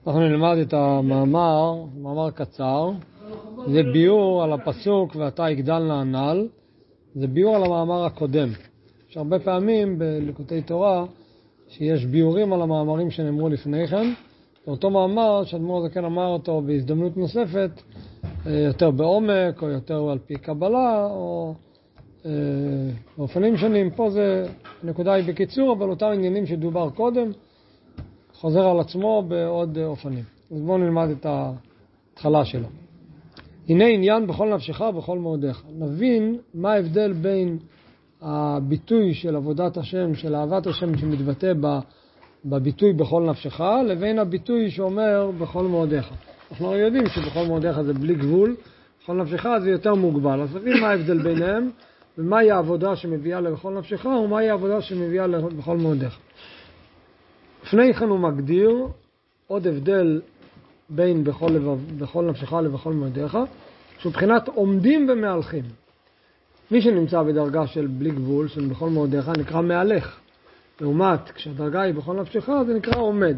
אנחנו נלמד את המאמר, מאמר קצר. זה ביור על הפסוק ואתה יגדל לענל. זה ביור על המאמר הקודם. יש הרבה פעמים בליקוטי תורה שיש ביורים על המאמרים שנאמרו לפני כן. אותו מאמר שאדמו"ר הזקן אמר אותו בהזדמנות נוספת, יותר בעומק או יותר על פי קבלה או באופנים שונים. פה זה נקודה היא בקיצור, אבל אותם עניינים שדובר קודם חוזר על עצמו בעוד אופנים. אז בואו נלמד את ההתחלה שלו. הנה עניין בכל נפשך ובכל מאודיך. נבין מה ההבדל בין הביטוי של עבודת השם, של אהבת השם שמתבטא בביטוי בכל נפשך, לבין הביטוי שאומר בכל מאודיך. אנחנו יודעים שבכל מאודיך זה בלי גבול, בכל נפשך זה יותר מוגבל. אז נבין מה ההבדל ביניהם, ומהי העבודה שמביאה לבכל נפשך, ומהי העבודה שמביאה לבכל מאודיך. לפני כן הוא מגדיר עוד הבדל בין בכל נפשך לבכל מאודיך, שהוא מבחינת עומדים ומהלכים. מי שנמצא בדרגה של בלי גבול, של בכל מאודיך, נקרא מהלך. לעומת, כשהדרגה היא בכל נפשך, זה נקרא עומד.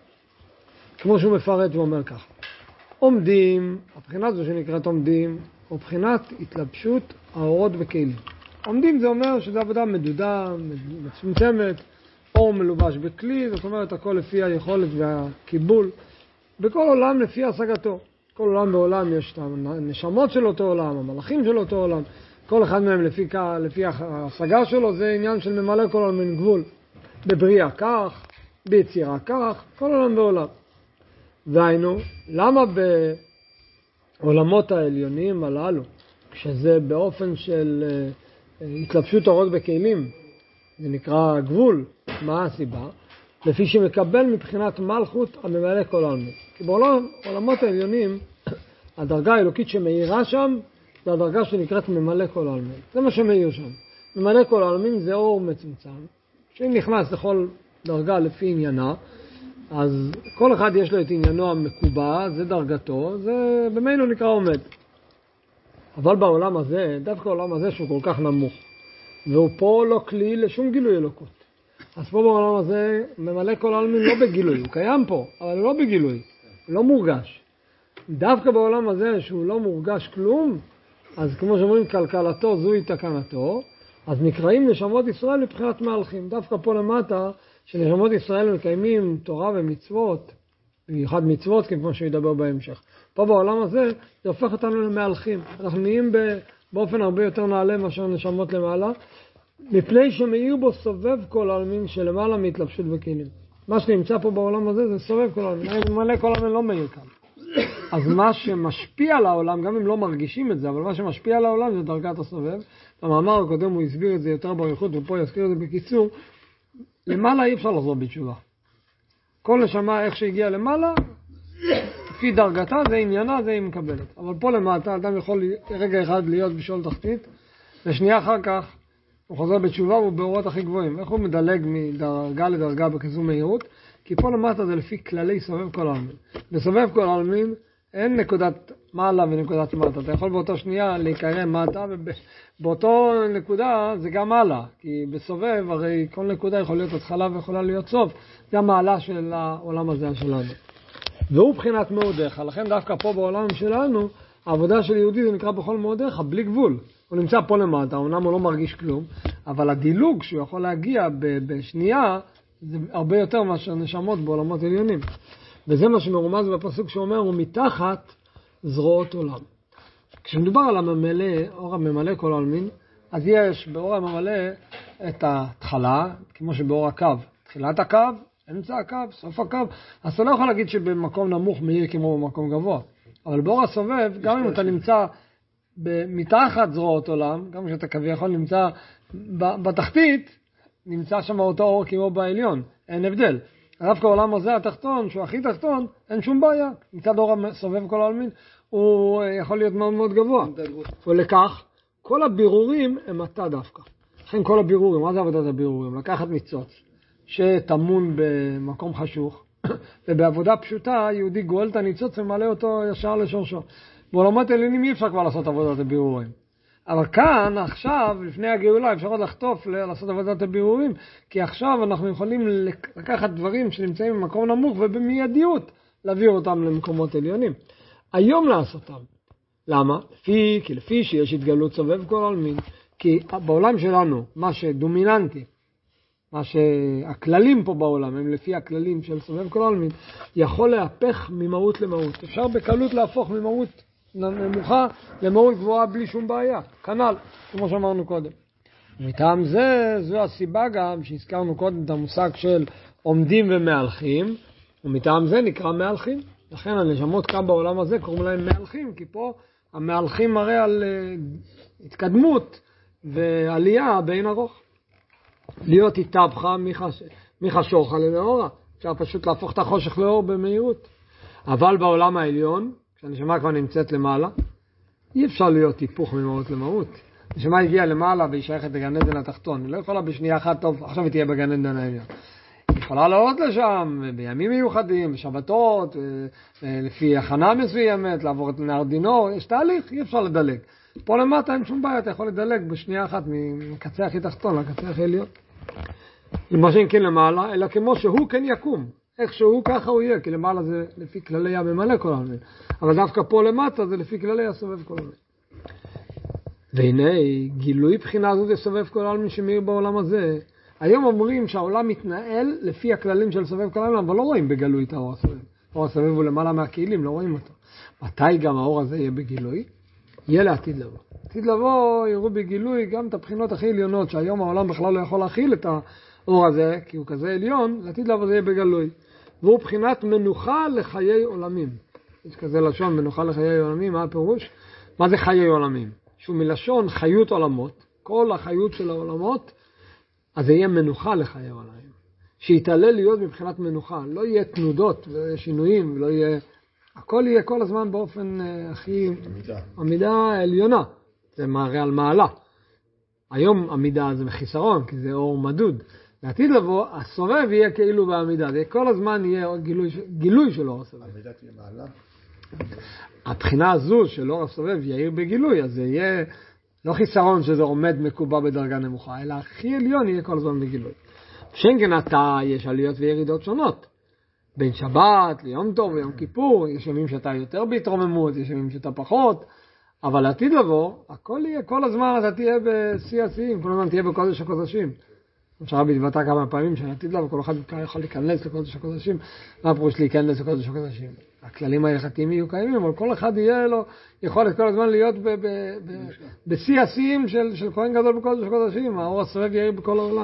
כמו שהוא מפרט ואומר כך. עומדים, הבחינה זו שנקראת עומדים, הוא בחינת התלבשות האורות וכלים. עומדים זה אומר שזו עבודה מדודה, מצומצמת, אור מלובש בכלי, זאת אומרת הכל לפי היכולת והקיבול. בכל עולם לפי השגתו. כל עולם בעולם יש את הנשמות של אותו עולם, המלאכים של אותו עולם. כל אחד מהם לפי ההשגה שלו, זה עניין של ממלא כל עולם מן גבול. בבריאה כך, ביצירה כך, כל עולם בעולם. והיינו, למה בעולמות העליונים הללו, כשזה באופן של התלבשות אורות בכלים, זה נקרא גבול, מה הסיבה? לפי שמקבל מבחינת מלכות הממלא כל העולמים. כי בעולמות העליונים, הדרגה האלוקית שמאירה שם, זה הדרגה שנקראת ממלא כל העולמים. זה מה שמאיר שם. ממלא כל העולמים זה אור מצומצם, שאם נכנס לכל דרגה לפי עניינה, אז כל אחד יש לו את עניינו המקובע, זה דרגתו, זה במילא נקרא עומד. אבל בעולם הזה, דווקא העולם הזה שהוא כל כך נמוך, והוא פה לא כלי לשום גילוי אלוקות. אז פה בעולם הזה ממלא כל העולמים לא בגילוי, הוא קיים פה, אבל לא בגילוי, לא מורגש. דווקא בעולם הזה שהוא לא מורגש כלום, אז כמו שאומרים כלכלתו זוהי תקנתו, אז נקראים נשמות ישראל לבחינת מהלכים. דווקא פה למטה, שנשמות ישראל מקיימים תורה ומצוות, במיוחד מצוות כמו שידבר בהמשך. פה בעולם הזה זה הופך אותנו למהלכים. אנחנו נהיים באופן הרבה יותר נעלה מאשר נשמות למעלה, מפני שמאיר בו סובב כל העולמים שלמעלה מהתלבשות בכלים. מה שנמצא פה בעולם הזה זה סובב כל העולמים. מלא כל העולמים לא מאיר כאן. אז מה שמשפיע על העולם, גם אם לא מרגישים את זה, אבל מה שמשפיע על העולם זה דרגת הסובב. במאמר הקודם הוא הסביר את זה יותר באריכות, ופה יזכיר את זה בקיצור. למעלה אי אפשר לחזור בתשובה. כל נשמה איך שהגיעה למעלה, לפי דרגתה זה עניינה, זה היא מקבלת. אבל פה למטה אדם יכול רגע אחד להיות בשאול תחתית, ושנייה אחר כך הוא חוזר בתשובה והוא באורות הכי גבוהים. איך הוא מדלג מדרגה לדרגה בכזו מהירות? כי פה למטה זה לפי כללי סובב כל העולמים. בסובב כל העולמים אין נקודת מעלה ונקודת מטה. אתה יכול באותו שנייה להיקרא מטה, ובאותו נקודה זה גם מעלה. כי בסובב הרי כל נקודה יכול להיות התחלה ויכולה להיות סוף. זה המעלה של העולם הזה שלנו. והוא בחינת מאודיך. לכן דווקא פה בעולם שלנו, העבודה של יהודי זה נקרא בכל מאודיך, בלי גבול. הוא נמצא פה למטה, אומנם הוא לא מרגיש כלום, אבל הדילוג שהוא יכול להגיע בשנייה, זה הרבה יותר מאשר נשמות בעולמות עליונים. וזה מה שמרומז בפסוק שאומר, הוא מתחת זרועות עולם. כשמדובר על הממלא, אור הממלא כל העולמים, אז יש באור הממלא את ההתחלה, כמו שבאור הקו. תחילת הקו, אמצע הקו, סוף הקו. אז אתה לא יכול להגיד שבמקום נמוך מאיר כמו במקום גבוה. אבל באור הסובב, גם אם אתה נמצא מתחת זרועות עולם, גם כשאתה כביכול נמצא בתחתית, נמצא שם אותו אור כמו בעליון, אין הבדל. דווקא העולם הזה התחתון, שהוא הכי תחתון, אין שום בעיה. מצד אור הסובב כל העולמים, הוא יכול להיות מאוד מאוד גבוה. ולכך, כל הבירורים הם אתה דווקא. לכן כל הבירורים, מה זה עבודת הבירורים? לקחת ניצוץ, שתמון במקום חשוך, ובעבודה פשוטה, יהודי גואל את הניצוץ ומעלה אותו ישר לשורשו. בעולמות עליונים אי אפשר כבר לעשות עבודת הבירורים. אבל כאן, עכשיו, לפני הגאולה, אפשר עוד לחטוף לעשות עבודת הבירורים, כי עכשיו אנחנו יכולים לקחת דברים שנמצאים במקום נמוך ובמיידיות, להעביר אותם למקומות עליונים. היום לעשותם. למה? כי לפי שיש התגלות סובב כל העולמין, כי בעולם שלנו, מה שדומיננטי, מה שהכללים פה בעולם הם לפי הכללים של סובב כל העולמין, יכול להפך ממהות למהות. אפשר בקלות להפוך ממהות נמוכה למהות גבוהה בלי שום בעיה. כנ"ל, כמו שאמרנו קודם. מטעם זה, זו הסיבה גם שהזכרנו קודם את המושג של עומדים ומהלכים, ומטעם זה נקרא מהלכים. לכן הנשמות כאן בעולם הזה קוראים להם מהלכים, כי פה המהלכים מראה על התקדמות ועלייה בין ארוך. להיות התהפכה מחשוכה למאורה. אפשר פשוט להפוך את החושך לאור במהירות. אבל בעולם העליון, כשהנשמה כבר נמצאת למעלה, אי אפשר להיות היפוך ממהות למהות. הנשמה הגיעה למעלה והיא שייכת לגן עדן התחתון. היא לא יכולה בשנייה אחת, טוב, עכשיו היא תהיה בגן עדן העליון. היא יכולה לעלות לשם בימים מיוחדים, בשבתות, לפי הכנה מסוימת, לעבור את נהר דינור, יש תהליך, אי אפשר לדלג. פה למטה אין שום בעיה, אתה יכול לדלג בשנייה אחת מקצה הכי תחתון לקצה הכי עליון. למה שאין כן למעלה, אלא כמו שהוא כן יקום. איך שהוא ככה הוא יהיה, כי למעלה זה לפי כללי הממלא כל העולמין. אבל דווקא פה למטה זה לפי כללי הסובב כל העולמין. והנה, גילוי בחינה זו זה סובב כל העולמין שמאיר בעולם הזה. היום אומרים שהעולם מתנהל לפי הכללים של סובב כל העולמין, אבל לא רואים בגלוי את האור הסובב. האור הסובב הוא למעלה מהכלים, לא רואים אותו. מתי גם האור הזה יהיה בגילוי? יהיה לעתיד לבוא. לעתיד לבוא יראו בגילוי גם את הבחינות הכי עליונות, שהיום העולם בכלל לא יכול להכיל את האור הזה, כי הוא כזה עליון, לעתיד לבוא זה יהיה בגלוי. והוא בחינת מנוחה לחיי עולמים. יש כזה לשון, מנוחה לחיי עולמים, מה הפירוש? מה זה חיי עולמים? שהוא מלשון חיות עולמות, כל החיות של העולמות, אז זה יהיה מנוחה לחיי עולמים. שיתעלה להיות מבחינת מנוחה, לא יהיה תנודות ושינויים, לא יהיה... הכל יהיה כל הזמן באופן הכי... עמידה העליונה. זה מראה על מעלה. היום עמידה זה חיסרון, כי זה אור מדוד. לעתיד לבוא, הסובב יהיה כאילו בעמידה. זה כל הזמן יהיה גילוי של אור הסובב. עמידה תהיה מעלה? הבחינה הזו של אור הסובב יאיר בגילוי, אז זה יהיה לא חיסרון שזה עומד מקובע בדרגה נמוכה, אלא הכי עליון יהיה כל הזמן בגילוי. שכן עתה יש עליות וירידות שונות. בין שבת ליום טוב ויום כיפור, יש ימים שאתה יותר בהתרוממות, יש ימים שאתה פחות, אבל לעתיד לבוא, הכל יהיה, כל הזמן אתה תהיה בשיא השיאים, כל הזמן תהיה בקודש הקודשים. שהרבי התבטא כמה פעמים שלעתיד לבוא, כל אחד יכול להיכנס לקודש הקודשים, מה הפירוש להיכנס לקודש הקודשים? הכללים ההלכתיים יהיו קיימים, אבל כל אחד יהיה לו יכולת כל הזמן להיות בשיא השיאים של כהן גדול בקודש הקודשים, האור הסובב יאיר בכל העולם.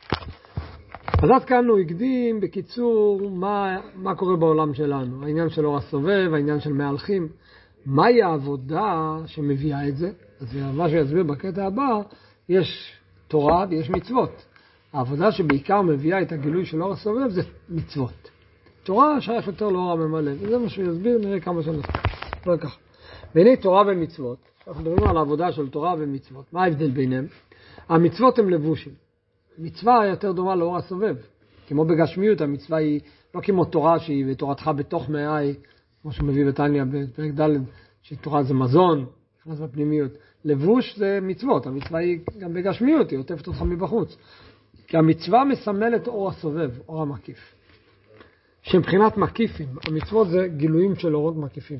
אז עד כאן הוא הקדים בקיצור מה קורה בעולם שלנו, העניין של אור הסובב, העניין של מהלכים, מהי העבודה שמביאה את זה. אז מה שיסביר בקטע הבא, יש תורה ויש מצוות. העבודה שבעיקר מביאה את הגילוי של אור הסובב זה מצוות. תורה שייך יותר לאור הממלא, וזה מה שהוא יסביר, נראה כמה שנסביר. לא ככה. והנה תורה ומצוות, אנחנו מדברים על העבודה של תורה ומצוות. מה ההבדל ביניהם? המצוות הן לבושים. מצווה יותר דומה לאור הסובב. כמו בגשמיות, המצווה היא לא כמו תורה שהיא ותורתך בתוך מאי, כמו שמביא בתניא בפרק ד' שתורה זה מזון, נכנס בפנימיות. לבוש זה מצוות, המצווה היא גם בגשמיות, היא עוטפת אותך מבחוץ. כי המצווה מסמלת אור הסובב, אור המקיף. שמבחינת מקיפים, המצוות זה גילויים של אורות מקיפים.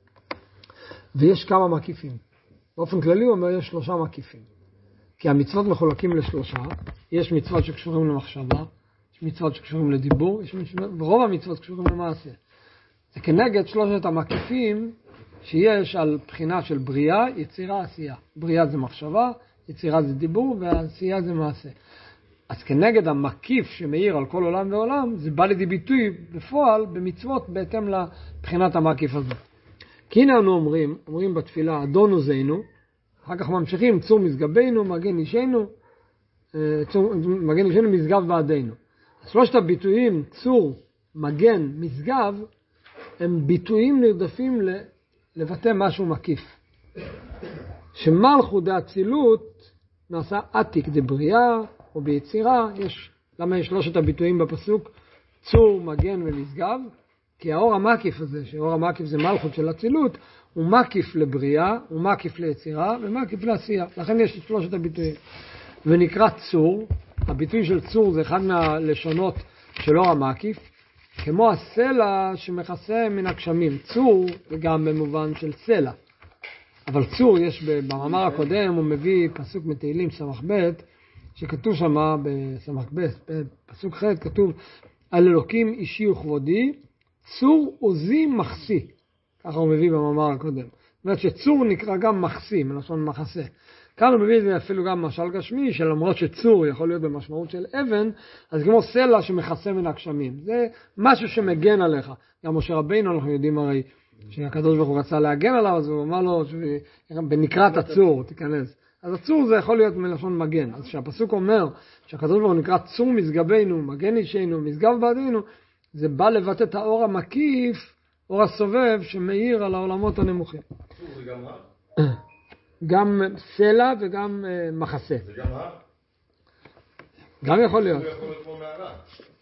ויש כמה מקיפים. באופן כללי הוא אומר יש 3 מקיפים. כי המצוות מחולקים ל3, יש מצוות שקשורים למחשבה, יש מצוות שקשורים לדיבור, ורוב המצוות קשורים למעשה. זה כנגד 3 המקיפים שיש על בחינה של בריאה, יצירה, עשייה. בריאה זה מחשבה, יצירה זה דיבור, ועשייה זה מעשה. אז כנגד המקיף שמאיר על כל עולם ועולם, זה בא לידי ביטוי בפועל במצוות בהתאם לבחינת המקיף הזה. כי הנה אנו אומרים בתפילה, אדון עוזנו, אחר כך ממשיכים, צור משגבנו, מגן אישנו, מגן אישנו, משגב בעדינו. 3 הביטויים, צור, מגן, משגב, הם ביטויים נרדפים לבטא משהו מקיף. שמלכות דאצילות נעשה עתיק דבריאה, או ביצירה, למה יש 3 הביטויים בפסוק, צור, מגן ומשגב? כי האור המקיף הזה, שאור המקיף זה מלכות של אצילות, הוא מקיף לבריאה, הוא מקיף ליצירה, ומקיף לעשייה. לכן יש 3 הביטויים. ונקרא צור, הביטוי של צור זה אחד מהלשונות של אור המקיף, כמו הסלע שמכסה מן הגשמים. צור זה גם במובן של סלע. אבל צור יש במאמר הקודם, הוא מביא פסוק מתהילים סמך ב' שכתוב שם בסמך ב', פסוק ח' כתוב על אלוקים אישי וכבודי, צור עוזי מחסי. ככה הוא מביא במאמר הקודם. זאת אומרת שצור נקרא גם מחסי, מלשון מחסה. כאן הוא מביא את זה אפילו גם משל גשמי, שלמרות שצור יכול להיות במשמעות של אבן, אז כמו סלע שמכסה מן הגשמים. זה משהו שמגן עליך. גם משה רבינו אנחנו יודעים הרי שהקדוש ברוך הוא רצה להגן עליו, אז הוא אמר לו בנקרת הצור תיכנס. אז הצור זה יכול להיות מלשון מגן. אז כשהפסוק אומר שהקדוש ברוך הוא נקרא צור משגבנו, מגן אישנו, משגב בעדינו, זה בא לבטא את האור המקיף, אור הסובב שמאיר על העולמות הנמוכים. צור זה גם הר? גם סלע וגם מחסה. זה גם הר? גם יכול להיות. זה יכול להיות כמו מערה.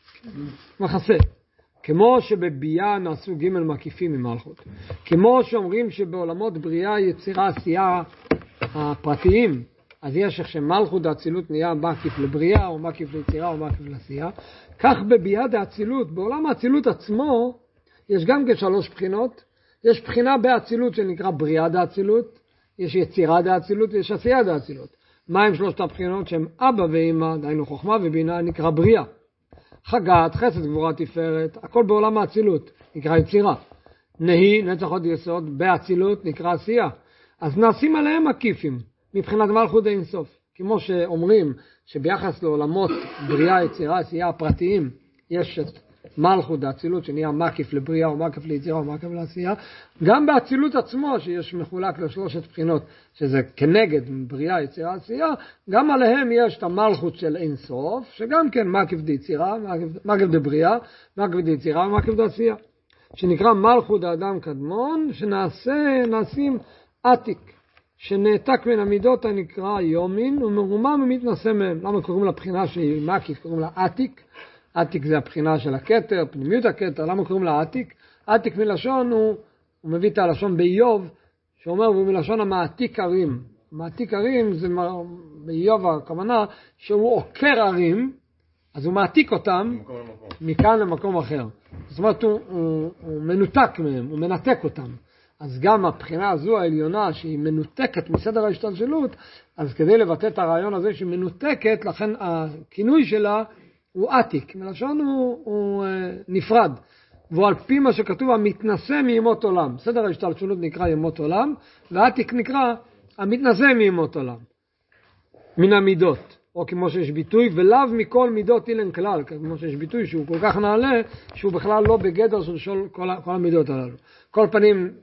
מחסה. כמו שבביאה נעשו ג' מקיפים ממלכות. כמו שאומרים שבעולמות בריאה, יצירה, עשייה הפרטיים, אז יש איך שמלכות האצילות נהיה מקיף לבריאה, או מקיף ליצירה, או מקיף לעשייה. כך בביאה דאצילות, בעולם האצילות עצמו, יש גם כשלוש בחינות. יש בחינה באצילות שנקרא בריאה דאצילות, יש יצירה דאצילות ויש עשייה דאצילות. מה הם שלושת הבחינות שהם אבא ואמא, דהיינו חוכמה ובינה, נקרא בריאה. חגת, חסד, גבורה, תפארת, הכל בעולם האצילות, נקרא יצירה. נהי, נצח עוד יסוד, באצילות, נקרא עשייה. אז נעשים עליהם מקיפים, מבחינת מלכות האינסוף. כמו שאומרים שביחס לעולמות בריאה, יצירה, עשייה הפרטיים, יש את מלכות האצילות שנהיה מקיף לבריאה או מקיף ליצירה או מקיף לעשייה, גם באצילות עצמו שיש מחולק לשלושת בחינות, שזה כנגד בריאה, יצירה, עשייה, גם עליהם יש את המלכות של אינסוף, שגם כן מקיף דיצירה, מקיף דבריאה, מקיף דיצירה ומקיף דעשייה, שנקרא מלכות האדם קדמון, שנעשים עתיק, שנעתק מן המידות הנקרא יומין, ומרומם ומתנשא מהם. למה קוראים לבחינה שהיא מקיף, קוראים לה עתיק? עתיק זה הבחינה של הכתר, פנימיות הכתר. למה קוראים לה עתיק? עתיק מלשון, הוא מביא את הלשון באיוב, שאומר, הוא מלשון המעתיק ערים. מעתיק ערים זה באיוב הכוונה, שהוא עוקר ערים, אז הוא מעתיק אותם מכאן למקום אחר. זאת אומרת, הוא מנותק מהם, הוא מנתק אותם. אז גם הבחינה הזו העליונה שהיא מנותקת מסדר ההשתלשלות, אז כדי לבטא את הרעיון הזה שהיא מנותקת, לכן הכינוי שלה הוא עתיק, מלשון הוא נפרד, והוא על פי מה שכתוב המתנשא מימות עולם. סדר ההשתלשלות נקרא ימות עולם, ועתיק נקרא המתנשא מימות עולם, מן המידות, או כמו שיש ביטוי, ולאו מכל מידות אילן כלל, כמו שיש ביטוי שהוא כל כך נעלה, שהוא בכלל לא בגדר של כל המידות הללו. כל פנים,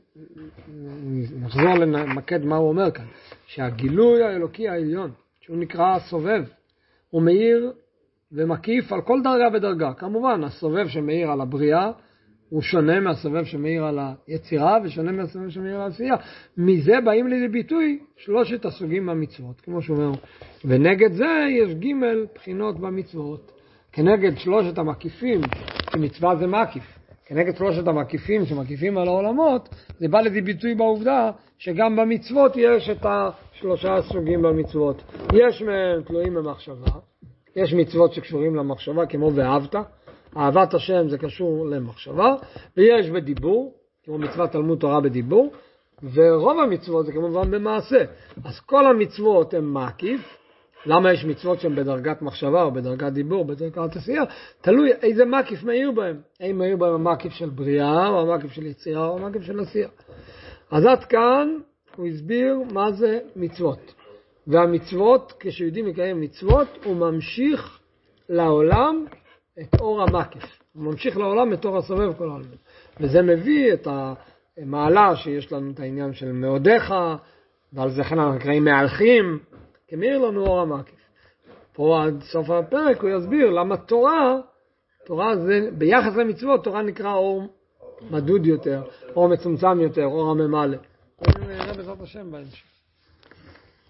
נחזור למקד מה הוא אומר כאן, שהגילוי האלוקי העליון, שהוא נקרא סובב, הוא מאיר ומקיף על כל דרגה ודרגה. כמובן, הסובב שמאיר על הבריאה, הוא שונה מהסובב שמאיר על היצירה, ושונה מהסובב שמאיר על העשייה. מזה באים לידי ביטוי שלושת הסוגים במצוות, כמו שהוא אומר. ונגד זה יש ג' בחינות במצוות. כנגד שלושת המקיפים, כי מצווה זה מקיף. כנגד שלושת המקיפים שמקיפים על העולמות, זה בא לידי ביטוי בעובדה שגם במצוות יש את השלושה הסוגים במצוות. יש מהם תלויים במחשבה, יש מצוות שקשורים למחשבה כמו ואהבת, אהבת השם זה קשור למחשבה, ויש בדיבור, כמו מצוות תלמוד תורה בדיבור, ורוב המצוות זה כמובן במעשה. אז כל המצוות הן מקיף. למה יש מצוות שהן בדרגת מחשבה או בדרגת דיבור, בדרגת עשייה? תלוי איזה מקיף מאיר בהם. האם מאיר בהם המקיף של בריאה, או המקיף של יצירה, או המקיף של עשייה. אז עד כאן הוא הסביר מה זה מצוות. והמצוות, כשיודעים לקיים מצוות, הוא ממשיך לעולם את אור המקיף. הוא ממשיך לעולם את אור הסובב כל העולם. וזה מביא את המעלה שיש לנו את העניין של מעודיך, ועל זה אנחנו נקראים מהלכים, כמאיר לנו אור המקיף. פה עד סוף הפרק הוא יסביר למה תורה זה, ביחס למצוות, תורה נקרא אור מדוד יותר, אור מצומצם יותר, אור הממלא. נראה בעזרת השם בהמשך.